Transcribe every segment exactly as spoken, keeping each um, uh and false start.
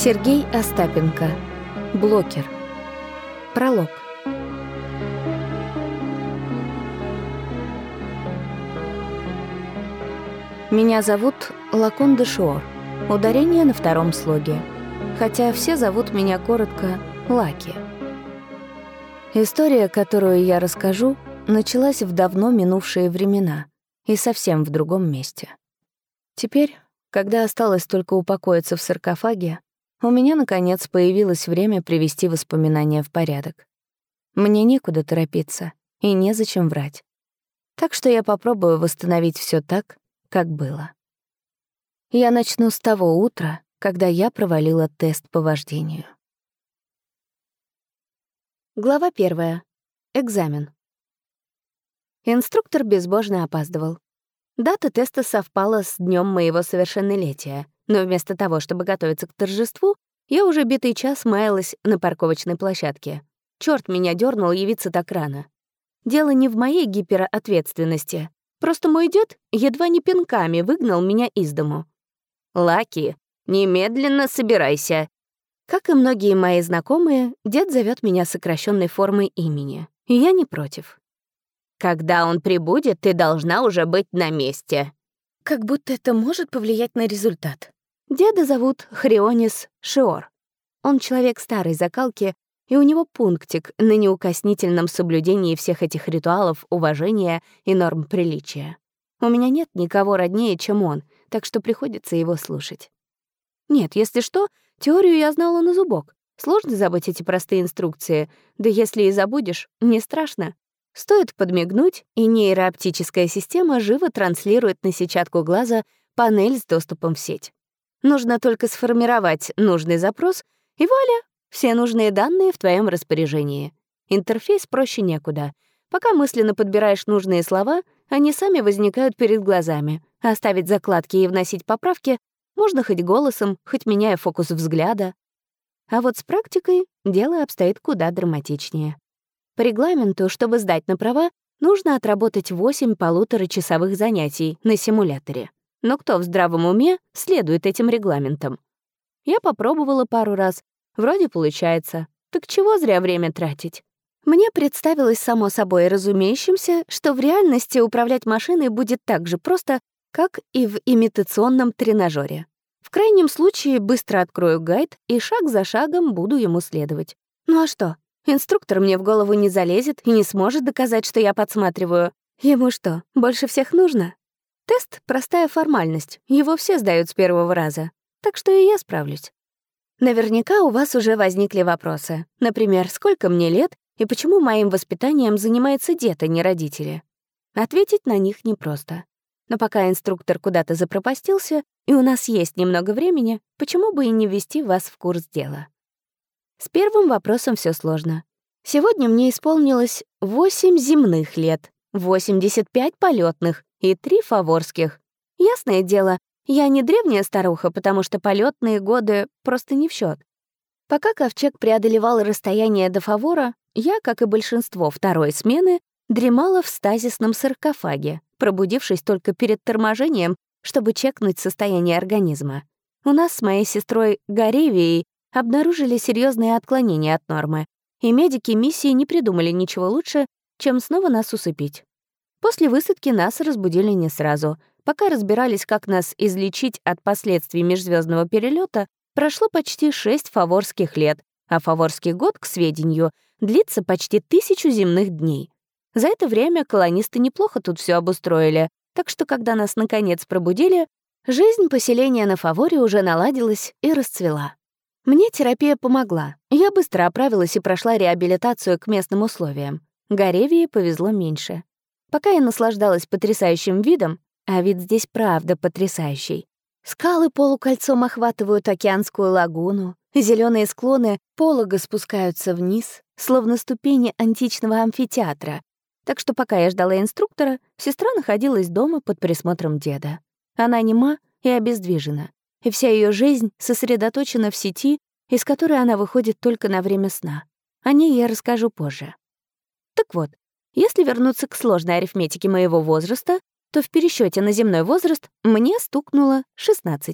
Сергей Остапенко. Блокер. Пролог. Меня зовут Лакон де Шиор. Ударение на втором слоге. Хотя все зовут меня коротко Лаки. История, которую я расскажу, началась в давно минувшие времена и совсем в другом месте. Теперь, когда осталось только упокоиться в саркофаге, у меня, наконец, появилось время привести воспоминания в порядок. Мне некуда торопиться и незачем врать. Так что я попробую восстановить все так, как было. Я начну с того утра, когда я провалила тест по вождению. Глава первая. Экзамен. Инструктор безбожно опаздывал. Дата теста совпала с днем моего совершеннолетия, но вместо того, чтобы готовиться к торжеству, я уже битый час маялась на парковочной площадке. Чёрт меня дёрнул явиться так рано. Дело не в моей гиперответственности. Просто мой дед едва не пинками выгнал меня из дому. «Лаки, немедленно собирайся!» Как и многие мои знакомые, дед зовёт меня сокращенной формой имени, и я не против. «Когда он прибудет, ты должна уже быть на месте». Как будто это может повлиять на результат. Деда зовут Хрионис Шиор. Он человек старой закалки, и у него пунктик на неукоснительном соблюдении всех этих ритуалов уважения и норм приличия. У меня нет никого роднее, чем он, так что приходится его слушать. Нет, если что, теорию я знала на зубок. Сложно забыть эти простые инструкции, да если и забудешь, не страшно. Стоит подмигнуть, и нейрооптическая система живо транслирует на сетчатку глаза панель с доступом в сеть. Нужно только сформировать нужный запрос, и вуаля, все нужные данные в твоем распоряжении. Интерфейс проще некуда. Пока мысленно подбираешь нужные слова, они сами возникают перед глазами. Оставить закладки и вносить поправки можно хоть голосом, хоть меняя фокус взгляда. А вот с практикой дело обстоит куда драматичнее. По регламенту, чтобы сдать на права, нужно отработать восемь полуторачасовых занятий на симуляторе. Но кто в здравом уме следует этим регламентам? Я попробовала пару раз. Вроде получается. Так чего зря время тратить? Мне представилось само собой разумеющимся, что в реальности управлять машиной будет так же просто, как и в имитационном тренажёре. В крайнем случае быстро открою гайд и шаг за шагом буду ему следовать. Ну а что? Инструктор мне в голову не залезет и не сможет доказать, что я подсматриваю. Ему что, больше всех нужно? Тест — простая формальность, его все сдают с первого раза. Так что и я справлюсь. Наверняка у вас уже возникли вопросы. Например, сколько мне лет и почему моим воспитанием занимается дед, а не родители? Ответить на них непросто. Но пока инструктор куда-то запропастился, и у нас есть немного времени, почему бы и не ввести вас в курс дела? С первым вопросом все сложно. Сегодня мне исполнилось восемь земных лет, восемьдесят пять полетных и три фаворских. Ясное дело, я не древняя старуха, потому что полетные годы просто не в счет. Пока ковчег преодолевал расстояние до фавора, я, как и большинство второй смены, дремала в стазисном саркофаге, пробудившись только перед торможением, чтобы чекнуть состояние организма. У нас с моей сестрой Гаревией обнаружили серьезные отклонения от нормы, и медики миссии не придумали ничего лучше, чем снова нас усыпить. После высадки нас разбудили не сразу. Пока разбирались, как нас излечить от последствий межзвездного перелета, прошло почти шесть фаворских лет, а фаворский год, к сведению, длится почти тысячу земных дней. За это время колонисты неплохо тут все обустроили, так что, когда нас наконец пробудили, жизнь поселения на фаворе уже наладилась и расцвела. Мне терапия помогла. Я быстро оправилась и прошла реабилитацию к местным условиям. Гаревии повезло меньше. Пока я наслаждалась потрясающим видом, а вид здесь правда потрясающий. Скалы полукольцом охватывают океанскую лагуну, зеленые склоны полого спускаются вниз, словно ступени античного амфитеатра. Так что пока я ждала инструктора, сестра находилась дома под присмотром деда. Она нема и обездвижена, и вся ее жизнь сосредоточена в сети, из которой она выходит только на время сна. О ней я расскажу позже. Так вот, если вернуться к сложной арифметике моего возраста, то в пересчете на земной возраст мне стукнуло шестнадцать.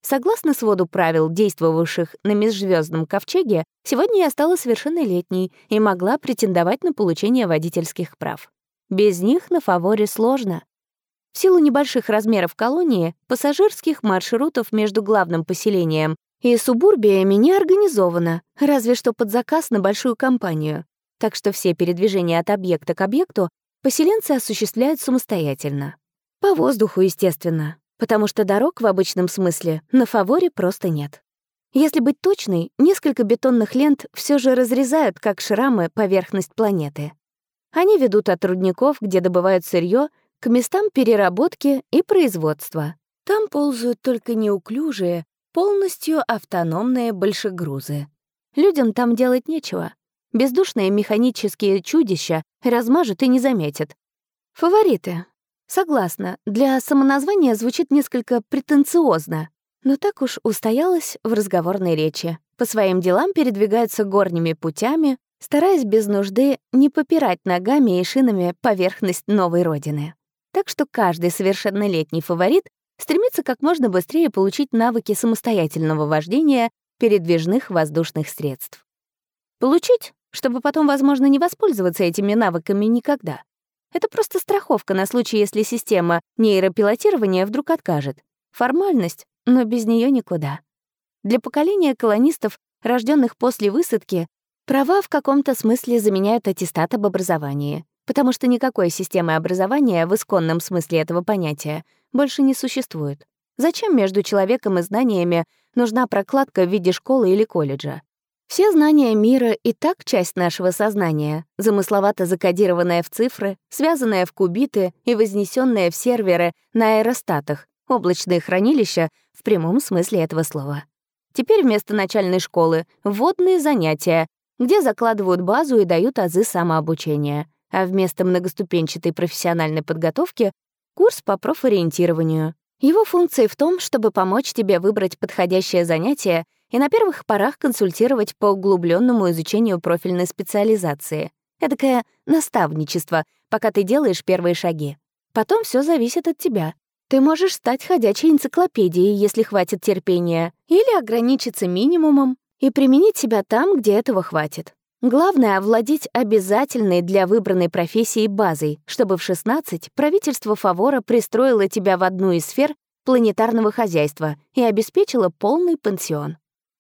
Согласно своду правил, действовавших на межзвездном ковчеге, сегодня я стала совершеннолетней и могла претендовать на получение водительских прав. Без них на Фаворе сложно. В силу небольших размеров колонии, пассажирских маршрутов между главным поселением и субурбиями не организовано, разве что под заказ на большую компанию. Так что все передвижения от объекта к объекту поселенцы осуществляют самостоятельно. По воздуху, естественно, потому что дорог в обычном смысле на Фаворе просто нет. Если быть точной, несколько бетонных лент все же разрезают, как шрамы, поверхность планеты. Они ведут от рудников, где добывают сырье, к местам переработки и производства. Там ползают только неуклюжие, полностью автономные большегрузы. Людям там делать нечего. Бездушные механические чудища размажут и не заметят. Фавориты. Согласна, для самоназвания звучит несколько претенциозно, но так уж устоялась в разговорной речи. По своим делам передвигаются горными путями, стараясь без нужды не попирать ногами и шинами поверхность новой родины. Так что каждый совершеннолетний фаворит стремится как можно быстрее получить навыки самостоятельного вождения передвижных воздушных средств. Получить, чтобы потом, возможно, не воспользоваться этими навыками никогда. Это просто страховка на случай, если система нейропилотирования вдруг откажет. Формальность, но без нее никуда. Для поколения колонистов, рожденных после высадки, права в каком-то смысле заменяют аттестат об образовании, потому что никакой системы образования в исконном смысле этого понятия больше не существует. Зачем между человеком и знаниями нужна прокладка в виде школы или колледжа? Все знания мира и так часть нашего сознания, замысловато закодированная в цифры, связанная в кубиты и вознесенная в серверы на аэростатах, облачные хранилища в прямом смысле этого слова. Теперь вместо начальной школы — вводные занятия, где закладывают базу и дают азы самообучения, а вместо многоступенчатой профессиональной подготовки — курс по профориентированию. Его функция в том, чтобы помочь тебе выбрать подходящее занятие и на первых порах консультировать по углубленному изучению профильной специализации. Эдакое наставничество, пока ты делаешь первые шаги. Потом все зависит от тебя. Ты можешь стать ходячей энциклопедией, если хватит терпения, или ограничиться минимумом и применить себя там, где этого хватит. Главное — овладеть обязательной для выбранной профессии базой, чтобы в шестнадцать правительство Фавора пристроило тебя в одну из сфер планетарного хозяйства и обеспечило полный пансион.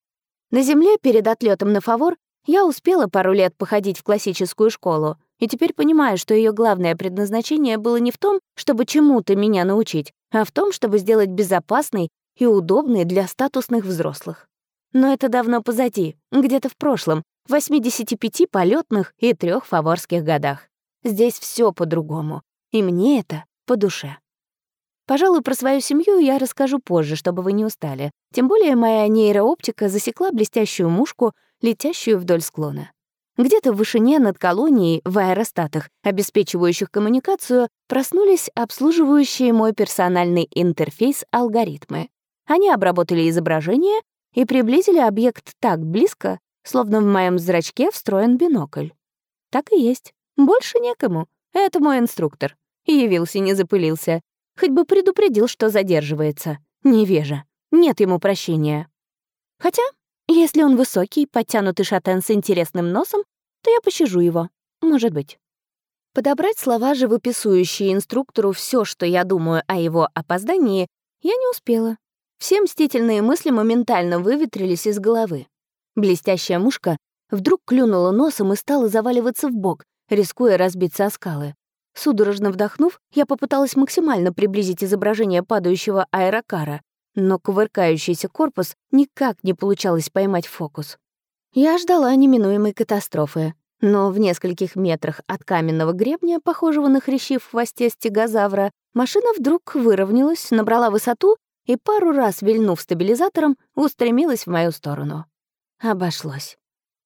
На Земле перед отлетом на Фавор я успела пару лет походить в классическую школу, и теперь понимаю, что ее главное предназначение было не в том, чтобы чему-то меня научить, а в том, чтобы сделать безопасной и удобной для статусных взрослых. Но это давно позади, где-то в прошлом, в восьмидесяти пяти полетных и трех фаворских годах. Здесь все по-другому, и мне это по душе. Пожалуй, про свою семью я расскажу позже, чтобы вы не устали. Тем более моя нейрооптика засекла блестящую мушку, летящую вдоль склона. Где-то в вышине над колонией в аэростатах, обеспечивающих коммуникацию, проснулись обслуживающие мой персональный интерфейс алгоритмы. Они обработали изображение и приблизили объект так близко, словно в моем зрачке встроен бинокль. Так и есть. Больше некому. Это мой инструктор. Явился, не запылился. Хоть бы предупредил, что задерживается. Невежа. Нет ему прощения. Хотя, если он высокий, подтянутый шатен с интересным носом, то я пощажу его. Может быть. Подобрать слова, живописующие инструктору все, что я думаю о его опоздании, я не успела. Все мстительные мысли моментально выветрились из головы. Блестящая мушка вдруг клюнула носом и стала заваливаться в бок, рискуя разбиться о скалы. Судорожно вдохнув, я попыталась максимально приблизить изображение падающего аэрокара, но кувыркающийся корпус никак не получалось поймать в фокус. Я ждала неминуемой катастрофы, но в нескольких метрах от каменного гребня, похожего на хрящи в хвосте стегозавра, машина вдруг выровнялась, набрала высоту и, пару раз вильнув стабилизатором, устремилась в мою сторону. Обошлось.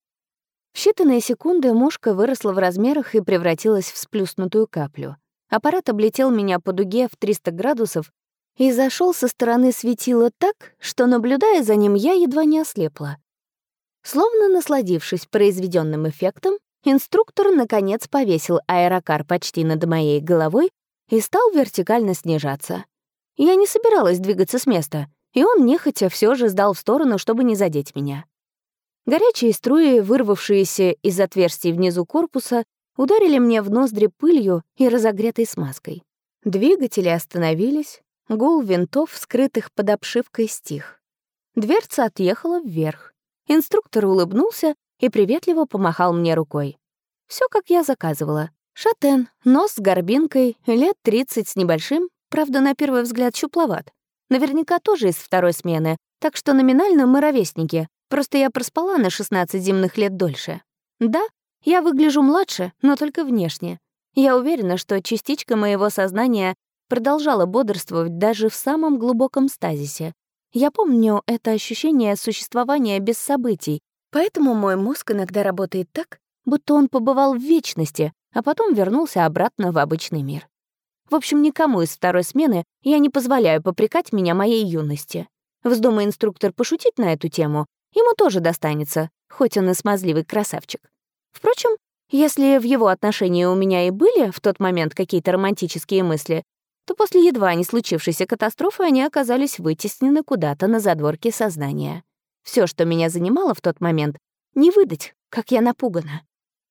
В считанные секунды мушка выросла в размерах и превратилась в сплюснутую каплю. Аппарат облетел меня по дуге в триста градусов и зашел со стороны светила так, что, наблюдая за ним, я едва не ослепла. Словно насладившись произведенным эффектом, инструктор, наконец, повесил аэрокар почти над моей головой и стал вертикально снижаться. Я не собиралась двигаться с места. и он нехотя все же сдал в сторону, чтобы не задеть меня. Горячие струи, вырвавшиеся из отверстий внизу корпуса, ударили мне в ноздри пылью и разогретой смазкой. Двигатели остановились, гул винтов, скрытых под обшивкой, стих. Дверца отъехала вверх. Инструктор улыбнулся и приветливо помахал мне рукой. Все, как я заказывала. Шатен, нос с горбинкой, лет тридцать с небольшим, правда, на первый взгляд щупловат. Наверняка тоже из второй смены, так что номинально мы ровесники, просто я проспала на шестнадцать земных лет дольше. Да, я выгляжу младше, но только внешне. Я уверена, что частичка моего сознания продолжала бодрствовать даже в самом глубоком стазисе. Я помню это ощущение существования без событий, поэтому мой мозг иногда работает так, будто он побывал в вечности, а потом вернулся обратно в обычный мир. В общем, никому из второй смены я не позволяю попрекать меня моей юности. Вздумай инструктор пошутить на эту тему, ему тоже достанется, хоть он и смазливый красавчик. Впрочем, если в его отношении у меня и были в тот момент какие-то романтические мысли, то после едва не случившейся катастрофы они оказались вытеснены куда-то на задворке сознания. Все, что меня занимало в тот момент, не выдать, как я напугана.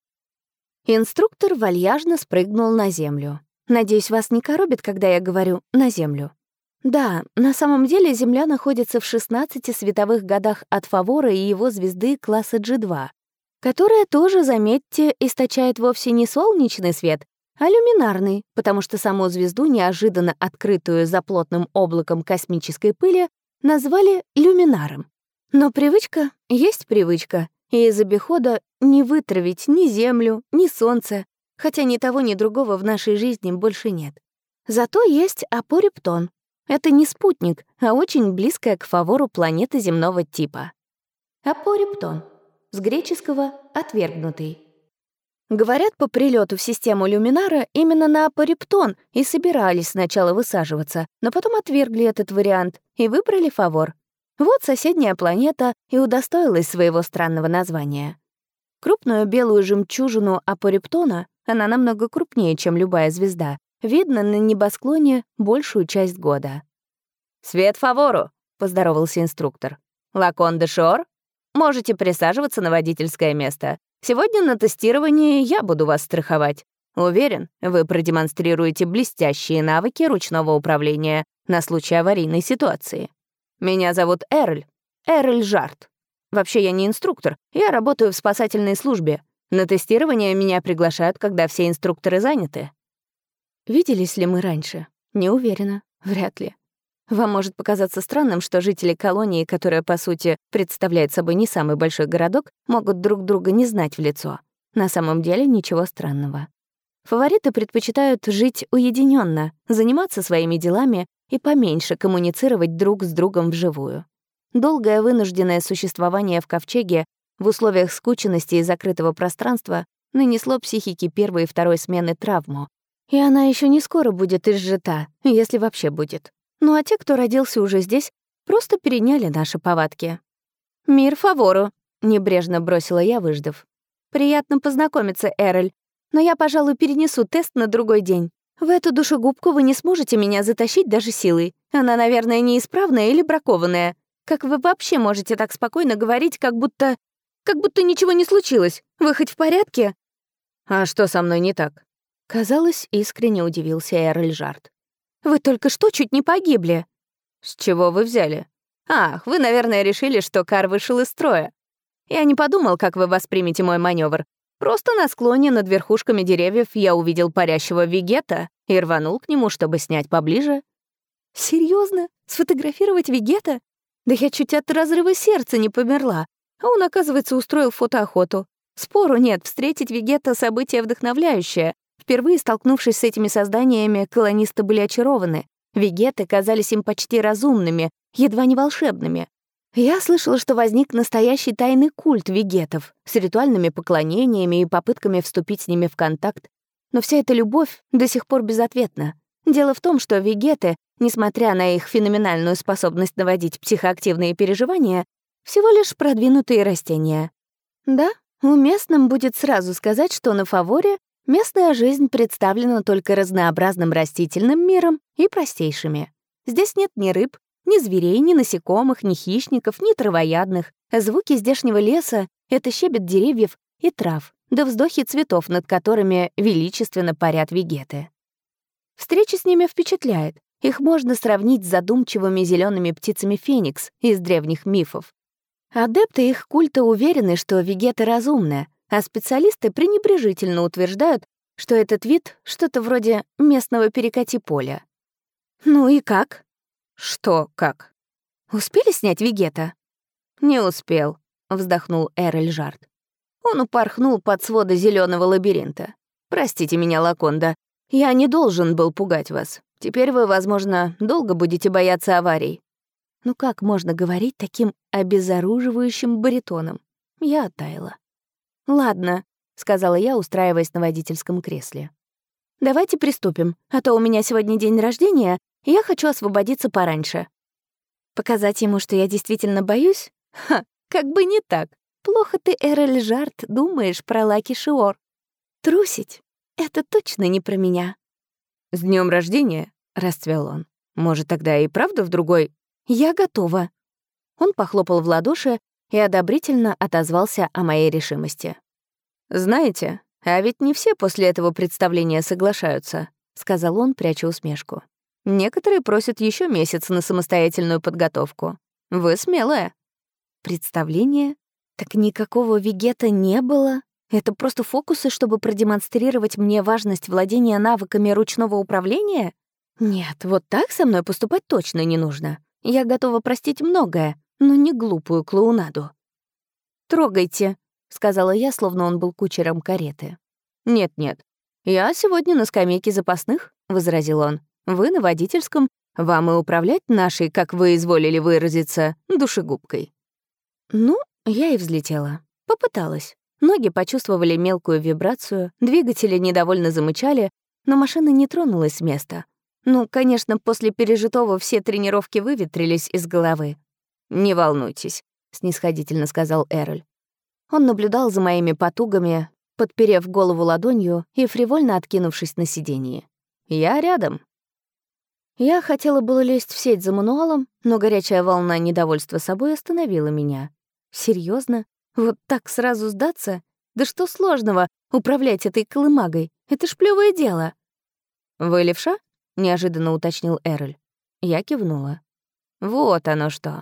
Инструктор вальяжно спрыгнул на землю. Надеюсь, вас не коробит, когда я говорю «на землю». Да, на самом деле Земля находится в шестнадцати световых годах от Фавора и его звезды класса джи два, которая тоже, заметьте, источает вовсе не солнечный свет, а люминарный, потому что саму звезду, неожиданно открытую за плотным облаком космической пыли, назвали люминаром. Но привычка есть привычка, и из обихода не вытравить ни Землю, ни Солнце, хотя ни того, ни другого в нашей жизни больше нет. Зато есть Апорептон. Это не спутник, а очень близкая к Фавору планета земного типа. Апорептон. С греческого «отвергнутый». Говорят, по прилету в систему Люминара именно на Апорептон и собирались сначала высаживаться, но потом отвергли этот вариант и выбрали Фавор. Вот соседняя планета и удостоилась своего странного названия. Крупную белую жемчужину Апорептона, она намного крупнее, чем любая звезда, видно на небосклоне большую часть года. «Свет Фавору!» — поздоровался инструктор. «Лакон де Шор? Можете присаживаться на водительское место. Сегодня на тестировании я буду вас страховать. Уверен, вы продемонстрируете блестящие навыки ручного управления на случай аварийной ситуации. Меня зовут Эрль, Эрль Жарт. Вообще я не инструктор, я работаю в спасательной службе. На тестирование меня приглашают, когда все инструкторы заняты». Виделись ли мы раньше? Не уверена. Вряд ли. Вам может показаться странным, что жители колонии, которая, по сути, представляет собой не самый большой городок, могут друг друга не знать в лицо. На самом деле ничего странного. Фавориты предпочитают жить уединенно, заниматься своими делами и поменьше коммуницировать друг с другом вживую. Долгое вынужденное существование в ковчеге в условиях скученности и закрытого пространства нанесло психике первой и второй смены травму, и она еще не скоро будет изжита, если вообще будет. Ну а те, кто родился уже здесь, просто переняли наши повадки. «Мир Фавору», — небрежно бросила я, выждав. «Приятно познакомиться, Эрль, но я, пожалуй, перенесу тест на другой день. В эту душегубку вы не сможете меня затащить даже силой. Она, наверное, неисправная или бракованная. Как вы вообще можете так спокойно говорить, как будто... как будто ничего не случилось? Вы хоть в порядке?» «А что со мной не так?» Казалось, искренне удивился Эрль Жарт. «Вы только что чуть не погибли». «С чего вы взяли?» «Ах, вы, наверное, решили, что кар вышел из строя. Я не подумал, как вы воспримете мой маневр. Просто на склоне над верхушками деревьев я увидел парящего Вегета и рванул к нему, чтобы снять поближе». «Серьезно? Сфотографировать Вегета? Да я чуть от разрыва сердца не померла. А он, оказывается, устроил фотоохоту. Спору нет, встретить Вегета — событие вдохновляющее. Впервые столкнувшись с этими созданиями, колонисты были очарованы. Вегеты казались им почти разумными, едва не волшебными. Я слышала, что возник настоящий тайный культ вегетов с ритуальными поклонениями и попытками вступить с ними в контакт. Но вся эта любовь до сих пор безответна. Дело в том, что вегеты, несмотря на их феноменальную способность наводить психоактивные переживания, всего лишь продвинутые растения. Да, уместным будет сразу сказать, что на Фаворе местная жизнь представлена только разнообразным растительным миром и простейшими. Здесь нет ни рыб, Ни зверей, ни насекомых, ни хищников, ни травоядных. Звуки здешнего леса — это щебет деревьев и трав, да вздохи цветов, над которыми величественно парят вегеты. Встреча с ними впечатляет. Их можно сравнить с задумчивыми зелеными птицами феникс из древних мифов. Адепты их культа уверены, что вегеты разумны, а специалисты пренебрежительно утверждают, что этот вид — что-то вроде местного перекати-поля. «Ну и как?» «Что как?» «Успели снять вегета?» «Не успел», — вздохнул Эрель Жарт. «Он упорхнул под своды зеленого лабиринта. Простите меня, Лаконда, я не должен был пугать вас. Теперь вы, возможно, долго будете бояться аварий». Ну как можно говорить таким обезоруживающим баритоном? Я оттаяла. «Ладно», — сказала я, устраиваясь на водительском кресле. «Давайте приступим, а то у меня сегодня день рождения, и я хочу освободиться пораньше». Показать ему, что я действительно боюсь? Ха, как бы не так. Плохо ты, Эрель Жарт, думаешь про Лаки Шиор. Трусить — это точно не про меня. «С днем рождения», — расцвел он. «Может, тогда и правда в другой...» «Я готова». Он похлопал в ладоши и одобрительно отозвался о моей решимости. «Знаете, а ведь не все после этого представления соглашаются», — сказал он, пряча усмешку. «Некоторые просят еще месяц на самостоятельную подготовку. Вы смелая». «Представление? Так никакого вегета не было? Это просто фокусы, чтобы продемонстрировать мне важность владения навыками ручного управления? Нет, вот так со мной поступать точно не нужно. Я готова простить многое, но не глупую клоунаду». «Трогайте», — сказала я, словно он был кучером кареты. «Нет-нет, я сегодня на скамейке запасных», — возразил он. «Вы на водительском, вам и управлять нашей, как вы изволили выразиться, душегубкой». Ну, я и взлетела. Попыталась. Ноги почувствовали мелкую вибрацию, двигатели недовольно замычали, но машина не тронулась с места. Ну, конечно, после пережитого все тренировки выветрились из головы. «Не волнуйтесь», — снисходительно сказал Эроль. Он наблюдал за моими потугами, подперев голову ладонью и фривольно откинувшись на сиденье. «Я рядом». Я хотела было лезть в сеть за мануалом, но горячая волна недовольства собой остановила меня. Серьезно? Вот так сразу сдаться? Да что сложного управлять этой колымагой? Это ж плевое дело. «Вы левша?» — неожиданно уточнил Эроль. Я кивнула. «Вот оно что».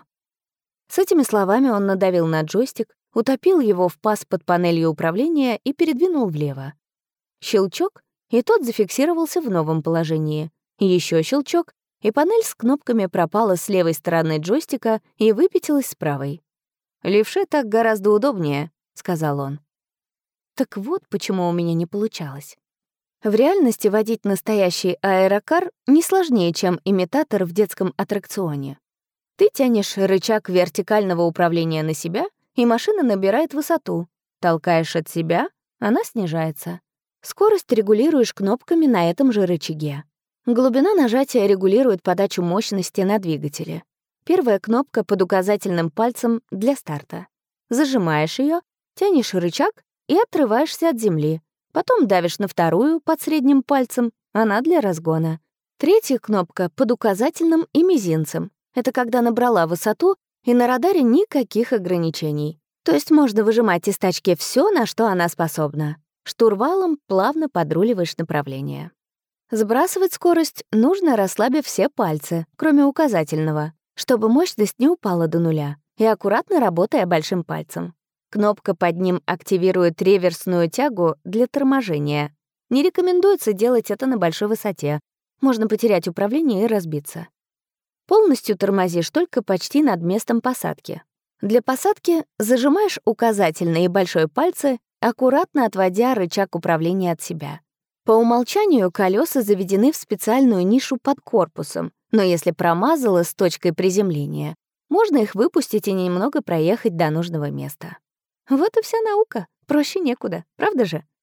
С этими словами он надавил на джойстик, утопил его в паз под панелью управления и передвинул влево. Щелчок, и тот зафиксировался в новом положении. Еще щелчок, и панель с кнопками пропала с левой стороны джойстика и выпятилась с правой. «Левше так гораздо удобнее», — сказал он. Так вот почему у меня не получалось. В реальности водить настоящий аэрокар не сложнее, чем имитатор в детском аттракционе. Ты тянешь рычаг вертикального управления на себя, и машина набирает высоту. Толкаешь от себя, она снижается. Скорость регулируешь кнопками на этом же рычаге. Глубина нажатия регулирует подачу мощности на двигателе. Первая кнопка под указательным пальцем для старта. Зажимаешь ее, тянешь рычаг и отрываешься от земли. Потом давишь на вторую под средним пальцем, она для разгона. Третья кнопка под указательным и мизинцем. Это когда набрала высоту, и на радаре никаких ограничений. То есть можно выжимать из тачки все, на что она способна. Штурвалом плавно подруливаешь направление. Сбрасывать скорость нужно, расслабив все пальцы, кроме указательного, чтобы мощность не упала до нуля, и аккуратно работая большим пальцем. Кнопка под ним активирует реверсную тягу для торможения. Не рекомендуется делать это на большой высоте. Можно потерять управление и разбиться. Полностью тормозишь только почти над местом посадки. Для посадки зажимаешь указательный и большой пальцы, аккуратно отводя рычаг управления от себя. По умолчанию колеса заведены в специальную нишу под корпусом, но если промазала с точкой приземления, можно их выпустить и немного проехать до нужного места. Вот и вся наука. Проще некуда, правда же?